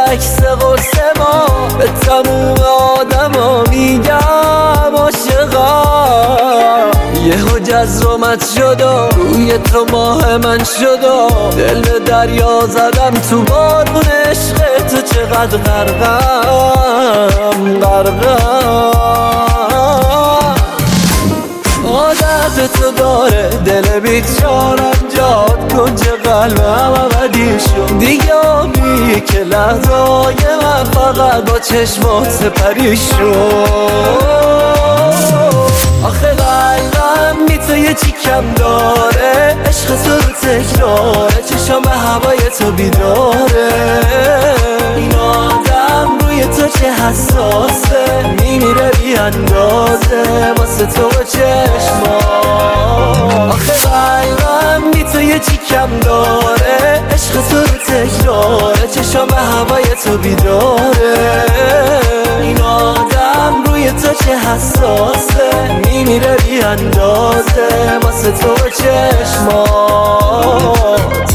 عکس قرص ما به تموم آدما میگم عاشقم. یهو جزرومت شد و روی تو ماه من شد و دل به دریا زدم تو بارون عشق تو. چقدر غرقم عادت تو داره دل بیچارم جاد کنج قلبم ابدی شد دیگه آبی که لحظای من فقط با چشمات سپری شد. آخه قلبم بی تو یه چی کم داره، عشق تو رو تکراره، چشم به هوای تو بیداره. این آدم روی تو چه حساسه، میمیره بی اندازه واسه تو و چشمات. آخه قلبم بی تو یه چی کم داره، عشق تو رو تکراره، چشم به هوای تو بیداره. این آدم روی تو چه حساسه، میمیره بی اندازه واسه تو و چشمات.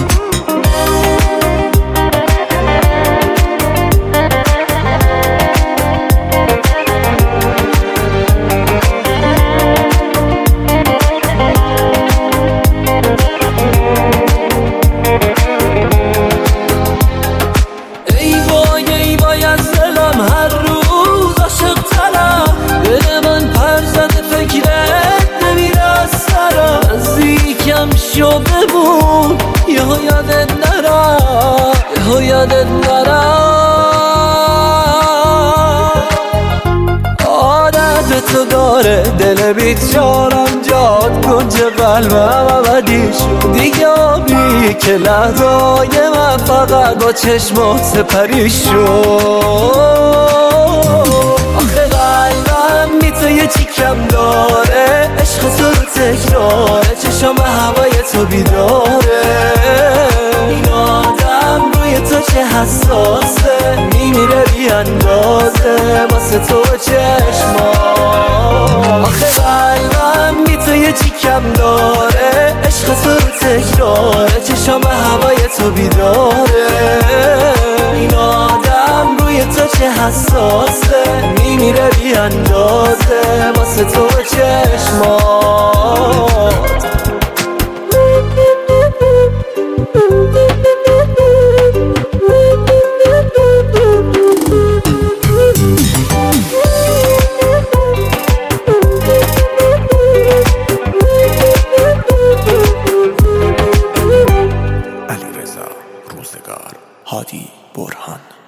شو بمون یهو یادت نرم، یهو یادت نرم. عادت تو داره دل بیچارم جاد کنج قلبم ابدی شد دیگه آبی که لحظای من فقط با چشمات سپری شد. آخه قلبم بی تو یه چی کم داره، عشق تو رو تکراره، چشم به هوای تو بیداره. این آدم روی تو چه حساسه، میمیره بی اندازه واسه تو و چشمات. آخه قلبم بی تو یه چی کم داره، عشق تو رو تکراره، چشم به هوای تو بیداره. این آدم روی تو چه حساسه، میمیره بی اندازه واسه تو و چشمات. علیرضا روزگار، هادی برهان.